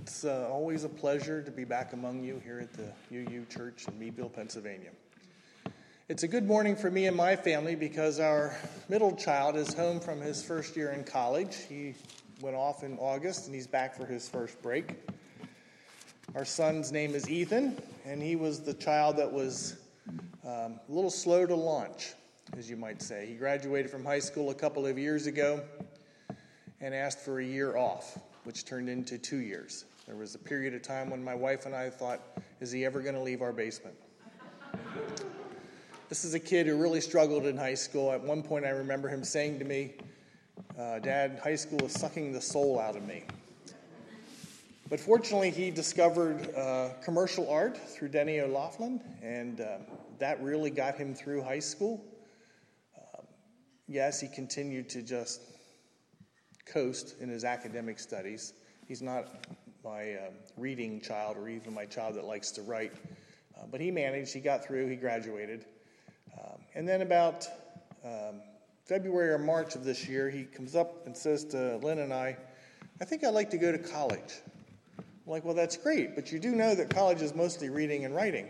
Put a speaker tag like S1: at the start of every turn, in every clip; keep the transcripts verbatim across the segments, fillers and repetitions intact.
S1: It's uh, always a pleasure to be back among you here at the U U Church in Meadville, Pennsylvania. It's a good morning for me and my family because our middle child is home from his first year in college. He went off in August and he's back for his first break. Our son's name is Ethan, and he was the child that was um, a little slow to launch, as you might say. He graduated from high school a couple of years ago and asked for a year off, which turned into two years. There was a period of time when my wife and I thought, is he ever going to leave our basement? This is a kid who really struggled in high school. At one point I remember him saying to me, uh, Dad, high school is sucking the soul out of me. But fortunately he discovered uh, commercial art through Denny O'Loughlin, and uh, that really got him through high school. Uh, yes, he continued to just coast in his academic studies. He's not my uh, reading child or even my child that likes to write. Uh, but he managed, he got through, he graduated. Um, and then about um, February or March of this year, he comes up and says to Lynn and I, I think I'd like to go to college. I'm like, well, that's great, but you do know that college is mostly reading and writing.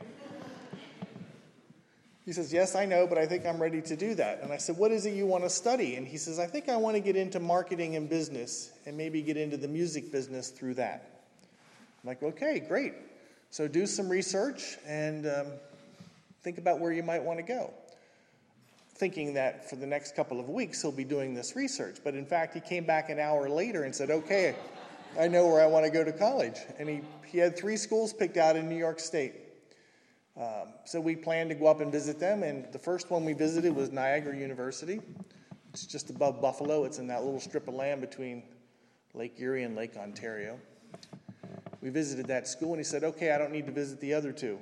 S1: He says, yes, I know, but I think I'm ready to do that. And I said, what is it you want to study? And he says, I think I want to get into marketing and business and maybe get into the music business through that. I'm like, okay, great. So do some research and um, think about where you might want to go. Thinking that for the next couple of weeks he'll be doing this research. But in fact, he came back an hour later and said, okay, I know where I want to go to college. And he, he had three schools picked out in New York State. Um, so we planned to go up and visit them, and the first one we visited was Niagara University. It's just above Buffalo. It's in that little strip of land between Lake Erie and Lake Ontario. We visited that school, and he said, okay, I don't need to visit the other two.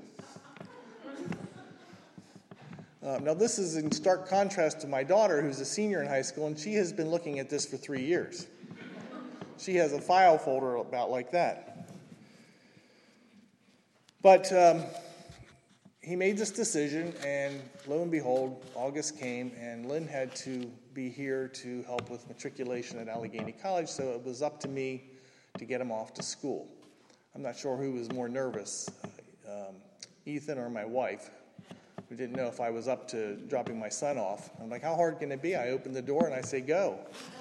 S1: Uh, now, this is in stark contrast to my daughter, who's a senior in high school, and she has been looking at this for three years. She has a file folder about like that. But um, he made this decision, and lo and behold, August came, and Lynn had to be here to help with matriculation at Allegheny College, so it was up to me to get him off to school. I'm not sure who was more nervous, um, Ethan or my wife, who didn't know if I was up to dropping my son off. I'm like, how hard can it be? I open the door and I say, go.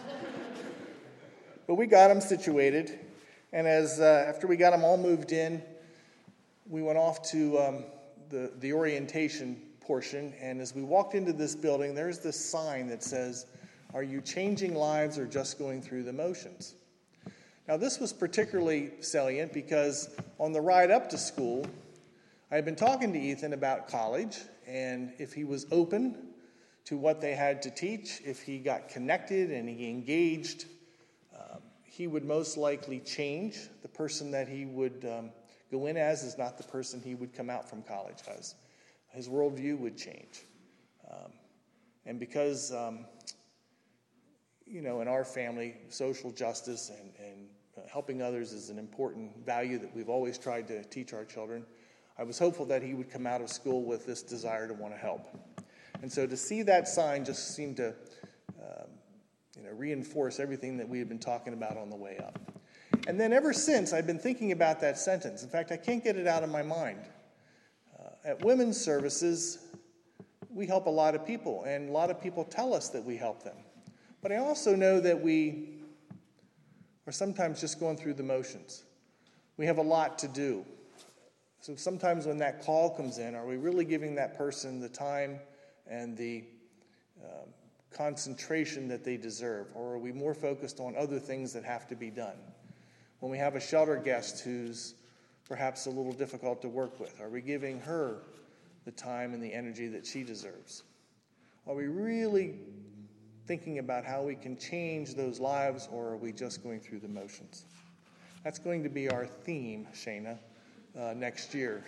S1: But we got him situated, and as uh, after we got him all moved in, we went off to Um, The, the orientation portion, and as we walked into this building, there's this sign that says, are you changing lives or just going through the motions? Now, this was particularly salient because on the ride up to school, I had been talking to Ethan about college, and if he was open to what they had to teach, if he got connected and he engaged, um, he would most likely change. The person that he would um, go in as is not the person he would come out from college as. His worldview would change. Um, and because, um, you know, in our family, social justice and, and uh, helping others is an important value that we've always tried to teach our children, I was hopeful that he would come out of school with this desire to want to help. And so to see that sign just seemed to, um, you know, reinforce everything that we had been talking about on the way up. And then ever since, I've been thinking about that sentence. In fact, I can't get it out of my mind. Uh, at women's services, we help a lot of people, and a lot of people tell us that we help them. But I also know that we are sometimes just going through the motions. We have a lot to do. So sometimes when that call comes in, are we really giving that person the time and the um, concentration that they deserve? Or are we more focused on other things that have to be done? When we have a shelter guest who's perhaps a little difficult to work with, are we giving her the time and the energy that she deserves? Are we really thinking about how we can change those lives, or are we just going through the motions? That's going to be our theme, Shana, uh, next year.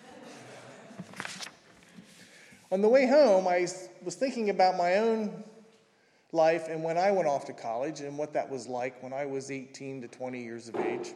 S1: On the way home, I was thinking about my own life and when I went off to college and what that was like when I was eighteen to twenty years of age.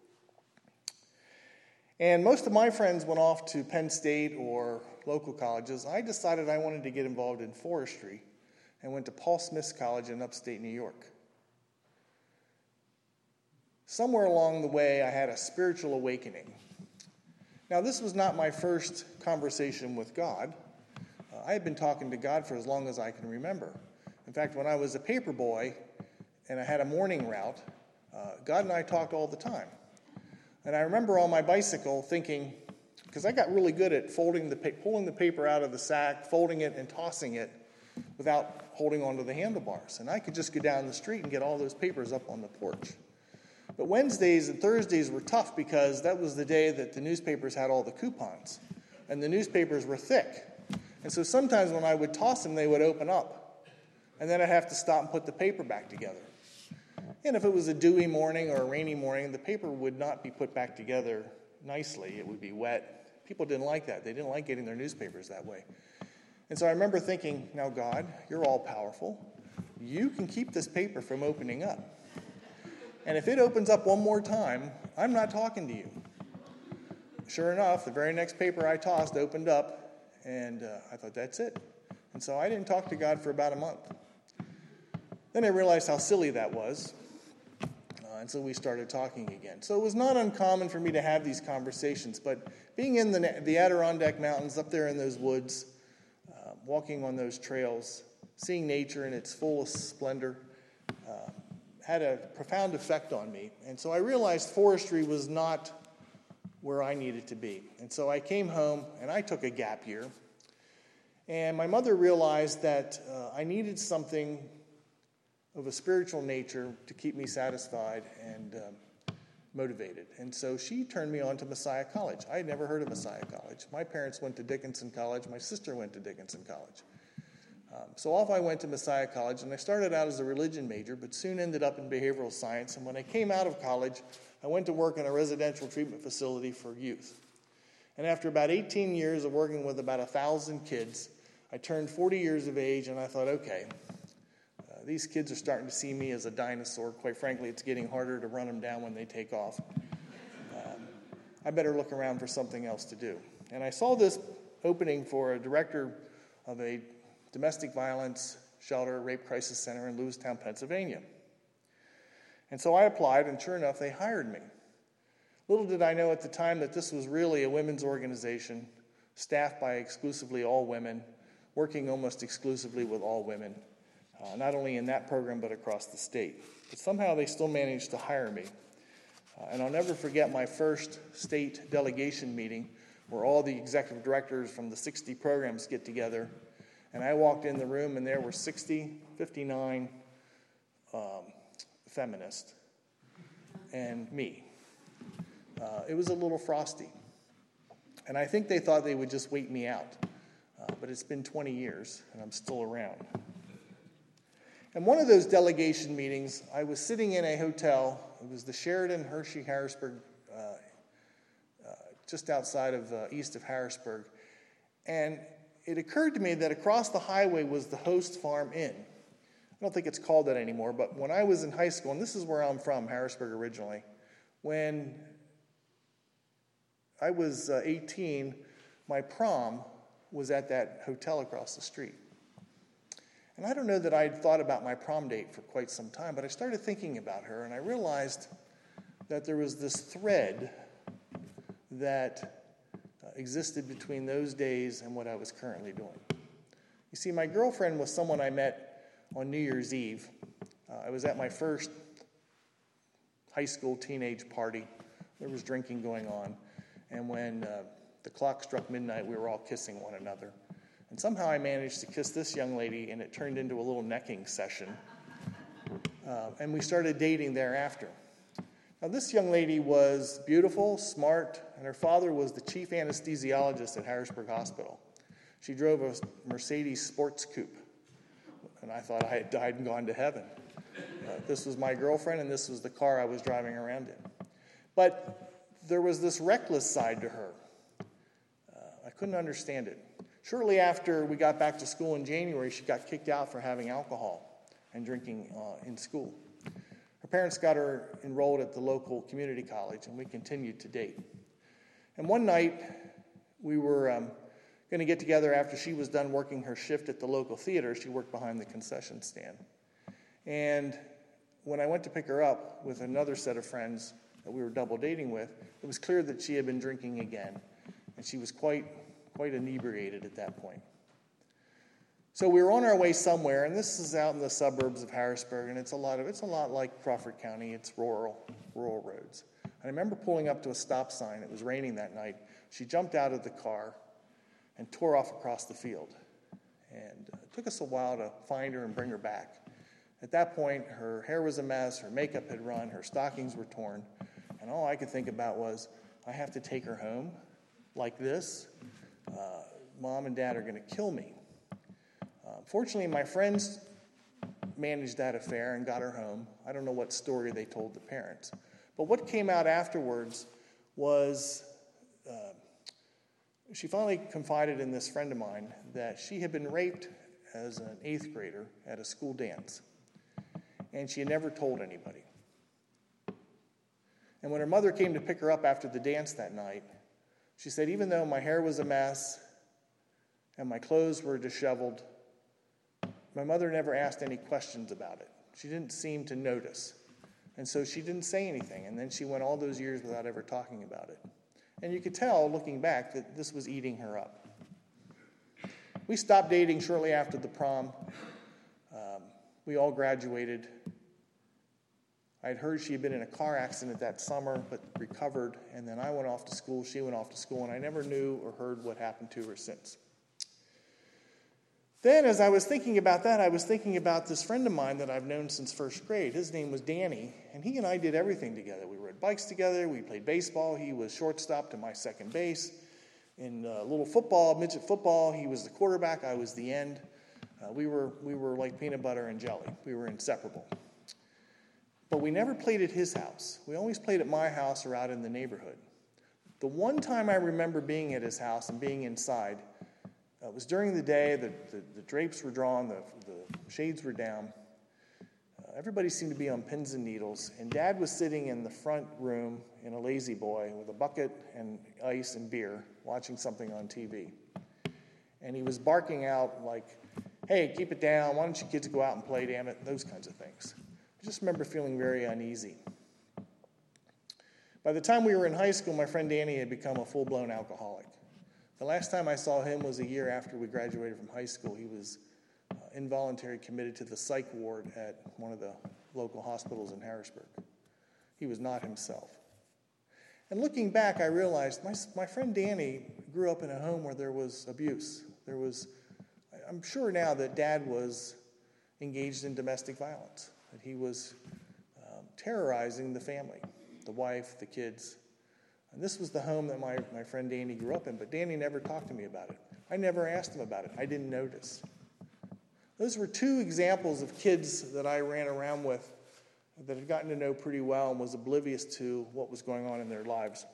S1: And most of my friends went off to Penn State or local colleges. I decided I wanted to get involved in forestry and went to Paul Smith's College in upstate New York. somewhere along the way I had a spiritual awakening. Now, this was not my first conversation with God. Uh, I had been talking to God for as long as I can remember. In fact, when I was a paper boy and I had a morning route, uh, God and I talked all the time. And I remember on my bicycle thinking, because I got really good at folding the pa- pulling the paper out of the sack, folding it, and tossing it without holding onto the handlebars. And I could just go down the street and get all those papers up on the porch. But Wednesdays and Thursdays were tough because that was the day that the newspapers had all the coupons. And the newspapers were thick. And so sometimes when I would toss them, they would open up. And then I'd have to stop and put the paper back together. And if it was a dewy morning or a rainy morning, the paper would not be put back together nicely. It would be wet. People didn't like that. They didn't like getting their newspapers that way. And so I remember thinking, now God, you're all powerful. You can keep this paper from opening up. And if it opens up one more time, I'm not talking to you. Sure enough, the very next paper I tossed opened up, and uh, I thought, that's it. And so I didn't talk to God for about a month. Then I realized how silly that was, uh, and so we started talking again. So it was not uncommon for me to have these conversations, but being in the, the Adirondack Mountains, up there in those woods, uh, walking on those trails, seeing nature in its fullest splendor, uh, had a profound effect on me. And so I realized forestry was not where I needed to be. And so I came home and I took a gap year. And my mother realized that uh, I needed something of a spiritual nature to keep me satisfied and um, motivated. And so she turned me on to Messiah College. I had never heard of Messiah College. My parents went to Dickinson College. My sister went to Dickinson College. Um, so off I went to Messiah College, and I started out as a religion major, but soon ended up in behavioral science. And when I came out of college, I went to work in a residential treatment facility for youth. And after about eighteen years of working with about one thousand kids, I turned forty years of age, and I thought, okay, uh, these kids are starting to see me as a dinosaur. Quite frankly, it's getting harder to run them down when they take off. Um, I better look around for something else to do. And I saw this opening for a director of a domestic violence shelter, rape crisis center in Lewistown, Pennsylvania. And so I applied, and sure enough, they hired me. Little did I know at the time that this was really a women's organization, staffed by exclusively all women, working almost exclusively with all women, uh, not only in that program but across the state. But somehow they still managed to hire me. Uh, and I'll never forget my first state delegation meeting where all the executive directors from the sixty programs get together. And I walked in the room, and there were sixty, fifty-nine um, feminists and me. Uh, it was a little frosty. And I think they thought they would just wait me out. Uh, but it's been twenty years, and I'm still around. And one of those delegation meetings, I was sitting in a hotel. It was the Sheraton Hershey Harrisburg, uh, uh, just outside of uh, east of Harrisburg. And it occurred to me that across the highway was the Host Farm Inn. I don't think it's called that anymore, but when I was in high school, and this is where I'm from, Harrisburg originally, when I was uh, eighteen, my prom was at that hotel across the street. And I don't know that I'd thought about my prom date for quite some time, but I started thinking about her, and I realized that there was this thread that Uh, existed between those days and what I was currently doing. You see, my girlfriend was someone I met on New Year's Eve. Uh, I was at my first high school teenage party. There was drinking going on. And when uh, the clock struck midnight, we were all kissing one another. And somehow I managed to kiss this young lady, and it turned into a little necking session. Uh, and we started dating thereafter. Now, this young lady was beautiful, smart, and her father was the chief anesthesiologist at Harrisburg Hospital. She drove a Mercedes sports coupe, and I thought I had died and gone to heaven. Uh, this was my girlfriend, and this was the car I was driving around in. But there was this reckless side to her. Uh, I couldn't understand it. Shortly after we got back to school in January, she got kicked out for having alcohol and drinking uh, in school. Her parents got her enrolled at the local community college, and we continued to date. And one night, we were um, going to get together after she was done working her shift at the local theater. She worked behind the concession stand. And when I went to pick her up with another set of friends that we were double dating with, it was clear that she had been drinking again, and she was quite, quite inebriated at that point. So we were on our way somewhere, and this is out in the suburbs of Harrisburg, and it's a lot of it's a lot like Crawford County. It's rural, rural roads. And I remember pulling up to a stop sign. It was raining that night. She jumped out of the car and tore off across the field. And it took us a while to find her and bring her back. At that point, her hair was a mess, her makeup had run, her stockings were torn, and all I could think about was, I have to take her home like this. Uh, Mom and Dad are going to kill me. Uh, fortunately, my friends managed that affair and got her home. I don't know what story they told the parents. But what came out afterwards was uh, she finally confided in this friend of mine that she had been raped as an eighth grader at a school dance. And she had never told anybody. And when her mother came to pick her up after the dance that night, she said, even though my hair was a mess and my clothes were disheveled, my mother never asked any questions about it. She didn't seem to notice. And so she didn't say anything. And then she went all those years without ever talking about it. And you could tell, looking back, that this was eating her up. We stopped dating shortly after the prom. Um, we all graduated. I had heard she had been in a car accident that summer, but recovered. And then I went off to school, she went off to school, and I never knew or heard what happened to her since. Then, as I was thinking about that, I was thinking about this friend of mine that I've known since first grade. His name was Danny, and he and I did everything together. We rode bikes together, we played baseball. He was shortstop to my second base. In uh, little football, midget football, he was the quarterback, I was the end. Uh, we were we were like peanut butter and jelly. We were inseparable. But we never played at his house. We always played at my house or out in the neighborhood. The one time I remember being at his house and being inside, Uh, it was during the day, the, the, the drapes were drawn, the, the shades were down. Uh, everybody seemed to be on pins and needles, and Dad was sitting in the front room in a lazy boy with a bucket and ice and beer, watching something on T V. And he was barking out like, hey, keep it down, why don't you kids go out and play, damn it, those kinds of things. I just remember feeling very uneasy. By the time we were in high school, my friend Danny had become a full-blown alcoholic. The last time I saw him was a year after we graduated from high school. He was uh, involuntarily committed to the psych ward at one of the local hospitals in Harrisburg. He was not himself. And looking back, I realized my, my friend Danny grew up in a home where there was abuse. There was, I'm sure now that Dad was engaged in domestic violence, that he was um, terrorizing the family, the wife, the kids. And this was the home that my, my friend Danny grew up in, but Danny never talked to me about it. I never asked him about it. I didn't notice. Those were two examples of kids that I ran around with that had gotten to know pretty well and was oblivious to what was going on in their lives.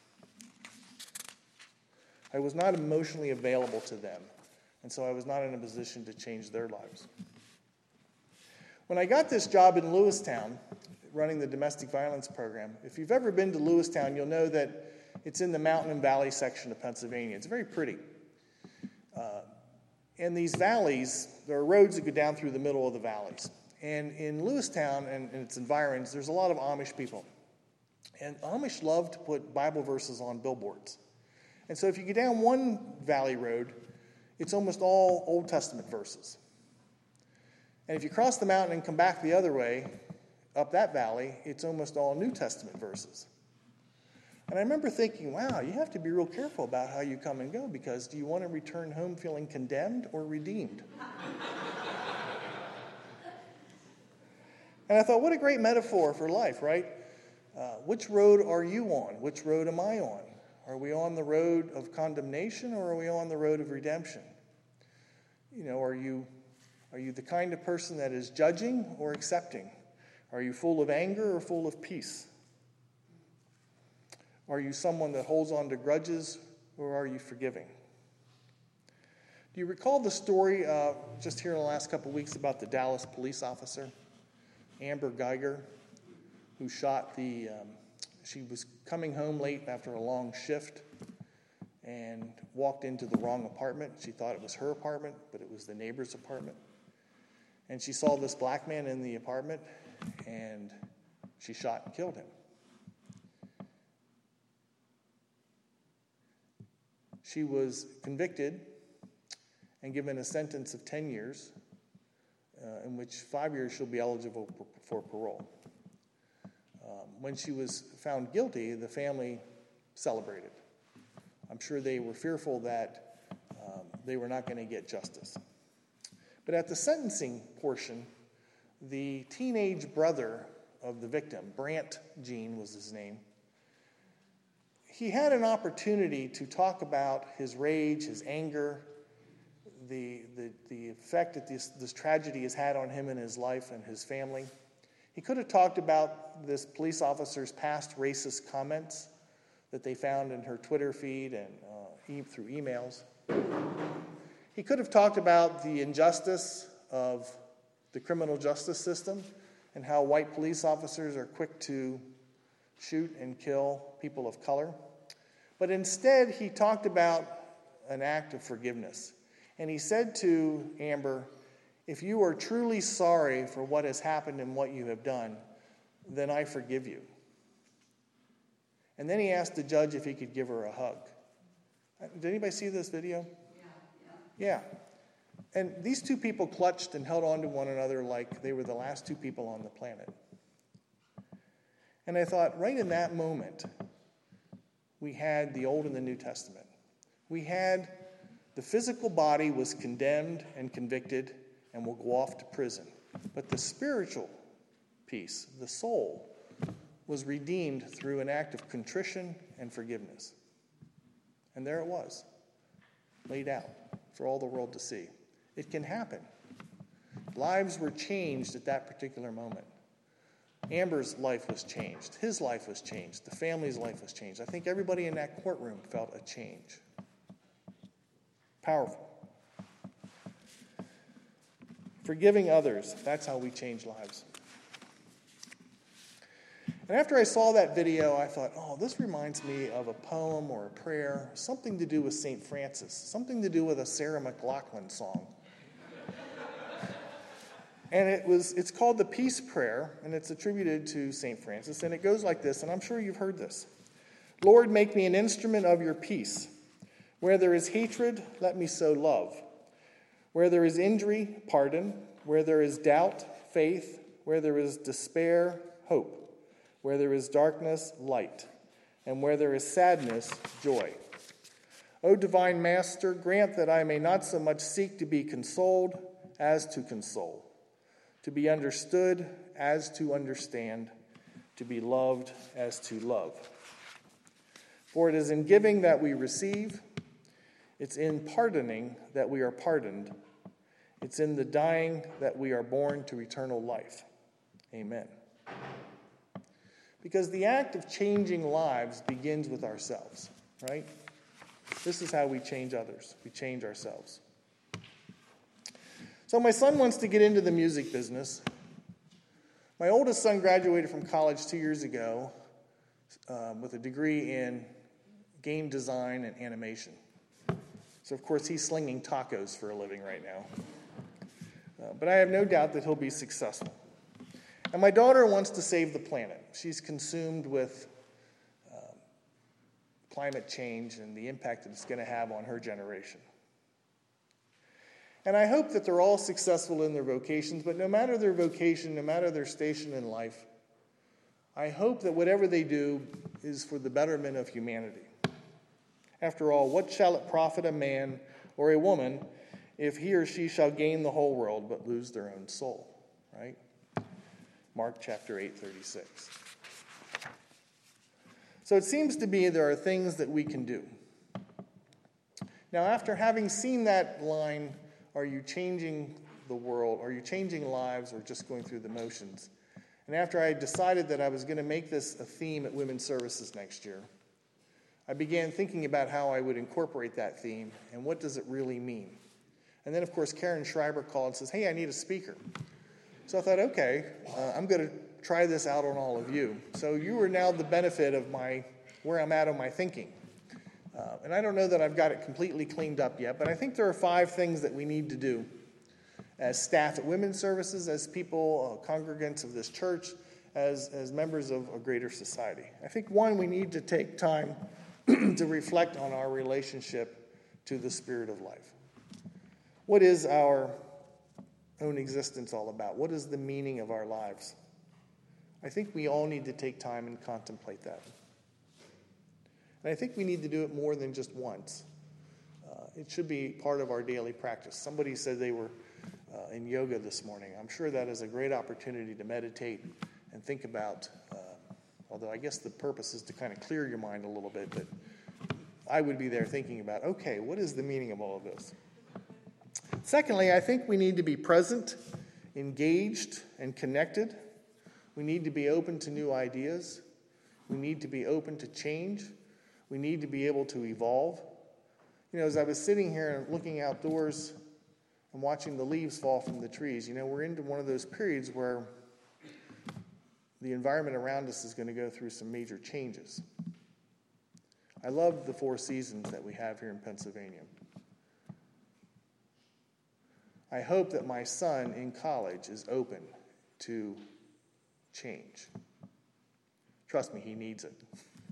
S1: I was not emotionally available to them, and so I was not in a position to change their lives. When I got this job in Lewistown, running the domestic violence program, if you've ever been to Lewistown, you'll know that it's in the mountain and valley section of Pennsylvania. It's very pretty. Uh, in these valleys, there are roads that go down through the middle of the valleys. And in Lewistown and, and its environs, there's a lot of Amish people. And Amish love to put Bible verses on billboards. And so if you go down one valley road, it's almost all Old Testament verses. And if you cross the mountain and come back the other way, up that valley, it's almost all New Testament verses. And I remember thinking, wow, you have to be real careful about how you come and go, because do you want to return home feeling condemned or redeemed? And I thought, what a great metaphor for life, right? Uh, which road are you on? Which road am I on? Are we on the road of condemnation, or are we on the road of redemption? You know, are you, are you the kind of person that is judging or accepting? Are you full of anger or full of peace? Are you someone that holds on to grudges, or are you forgiving? Do you recall the story uh, just here in the last couple of weeks about the Dallas police officer, Amber Geiger, who shot the, um, she was coming home late after a long shift and walked into the wrong apartment. She thought it was her apartment, but it was the neighbor's apartment. And she saw this black man in the apartment, and she shot and killed him. She was convicted and given a sentence of ten years, uh, in which five years she'll be eligible for parole. Um, when she was found guilty, the family celebrated. I'm sure they were fearful that um, they were not going to get justice. But at the sentencing portion, the teenage brother of the victim, Brant Jean was his name, he had an opportunity to talk about his rage, his anger, the, the, the effect that this, this tragedy has had on him and his life and his family. He could have talked about this police officer's past racist comments that they found in her Twitter feed and uh, e- through emails. He could have talked about the injustice of the criminal justice system and how white police officers are quick to shoot and kill people of color. But instead, he talked about an act of forgiveness. And he said to Amber, if you are truly sorry for what has happened and what you have done, then I forgive you. And then he asked the judge if he could give her a hug. Did anybody see this video? Yeah. Yeah. And these two people clutched and held on to one another like they were the last two people on the planet. And I thought, right in that moment, we had the Old and the New Testament. We had the physical body was condemned and convicted and will go off to prison. But the spiritual piece, the soul, was redeemed through an act of contrition and forgiveness. And there it was, laid out for all the world to see. It can happen. Lives were changed at that particular moment. Amber's life was changed. His life was changed. The family's life was changed. I think everybody in that courtroom felt a change. Powerful. Forgiving others, that's how we change lives. And after I saw that video, I thought, oh, this reminds me of a poem or a prayer, something to do with Saint Francis, something to do with a Sarah McLachlan song. And it was, it's called the Peace Prayer, and it's attributed to Saint Francis, and it goes like this, and I'm sure you've heard this. Lord, make me an instrument of your peace. Where there is hatred, let me sow love. Where there is injury, pardon. Where there is doubt, faith. Where there is despair, hope. Where there is darkness, light. And where there is sadness, joy. O divine Master, grant that I may not so much seek to be consoled as to console, to be understood as to understand, to be loved as to love. For it is in giving that we receive, it's in pardoning that we are pardoned, it's in the dying that we are born to eternal life. Amen. Because the act of changing lives begins with ourselves, right? This is how we change others. We change ourselves. So my son wants to get into the music business. My oldest son graduated from college two years ago um, with a degree in game design and animation. So, of course, he's slinging tacos for a living right now. Uh, but I have no doubt that he'll be successful. And my daughter wants to save the planet. She's consumed with um, climate change and the impact that it's going to have on her generation. And I hope that they're all successful in their vocations, but no matter their vocation, no matter their station in life, I hope that whatever they do is for the betterment of humanity. After all, what shall it profit a man or a woman if he or she shall gain the whole world but lose their own soul? Right? Mark chapter eight, thirty-six. So it seems to me there are things that we can do. Now, after having seen that line, are you changing the world? Are you changing lives or just going through the motions? And after I decided that I was going to make this a theme at Women's Services next year, I began thinking about how I would incorporate that theme and what does it really mean. And then, of course, Karen Schreiber called and says, hey, I need a speaker. So I thought, okay, uh, I'm going to try this out on all of you. So you are now the benefit of my where I'm at on my thinking. Uh, and I don't know that I've got it completely cleaned up yet, but I think there are five things that we need to do as staff at women's services, as people, uh, congregants of this church, as, as members of a greater society. I think, one, we need to take time to reflect on our relationship to the Spirit of life. What is our own existence all about? What is the meaning of our lives? I think we all need to take time and contemplate that. And I think we need to do it more than just once. Uh, it should be part of our daily practice. Somebody said they were uh, in yoga this morning. I'm sure that is a great opportunity to meditate and think about, uh, although I guess the purpose is to kind of clear your mind a little bit, but I would be there thinking about, okay, what is the meaning of all of this? Secondly, I think we need to be present, engaged, and connected. We need to be open to new ideas. We need to be open to change. We need to be able to evolve. You know, as I was sitting here and looking outdoors and watching the leaves fall from the trees, you know, we're into one of those periods where the environment around us is going to go through some major changes. I love the four seasons that we have here in Pennsylvania. I hope that my son in college is open to change. Trust me, he needs it.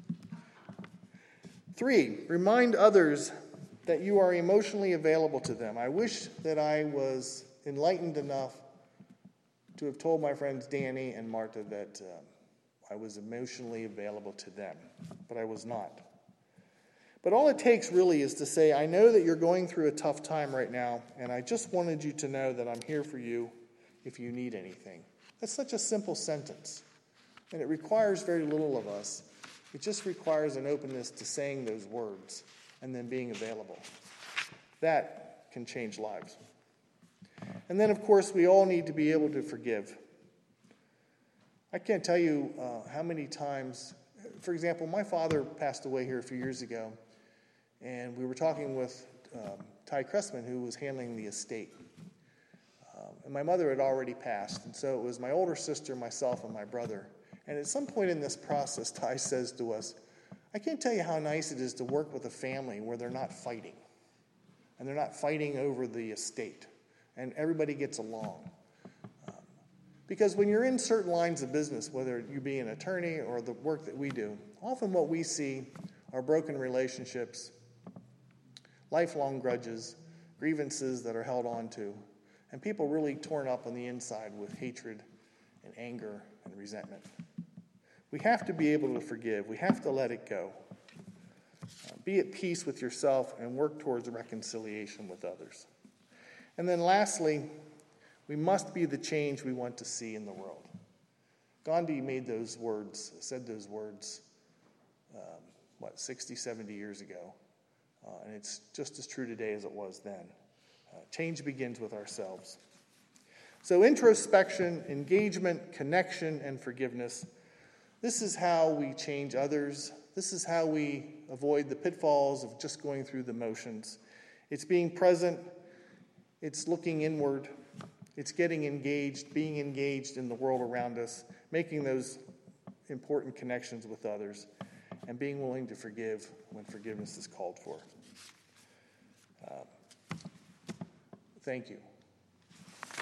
S1: Three, remind others that you are emotionally available to them. I wish that I was enlightened enough to have told my friends Danny and Martha that um, I was emotionally available to them, but I was not. But all it takes really is to say, I know that you're going through a tough time right now, and I just wanted you to know that I'm here for you if you need anything. That's such a simple sentence, and it requires very little of us. It just requires an openness to saying those words and then being available. That can change lives. And then, of course, we all need to be able to forgive. I can't tell you uh, how many times, for example, my father passed away here a few years ago, and we were talking with um, Ty Cressman, who was handling the estate. Um, and my mother had already passed, and so it was my older sister, myself, and my brother. And at some point in this process, Ty says to us, I can't tell you how nice it is to work with a family where they're not fighting. And they're not fighting over the estate. And everybody gets along. Um, because when you're in certain lines of business, whether you be an attorney or the work that we do, often what we see are broken relationships, lifelong grudges, grievances that are held on to, and people really torn up on the inside with hatred and anger and resentment. We have to be able to forgive. We have to let it go. Uh, be at peace with yourself and work towards reconciliation with others. And then lastly, we must be the change we want to see in the world. Gandhi made those words, said those words, um, what, sixty, seventy years ago. Uh, and it's just as true today as it was then. Uh, change begins with ourselves. So introspection, engagement, connection, and forgiveness. This is how we change others. This is how we avoid the pitfalls of just going through the motions. It's being present. It's looking inward. It's getting engaged, being engaged in the world around us, making those important connections with others, and being willing to forgive when forgiveness is called for. Uh, thank you.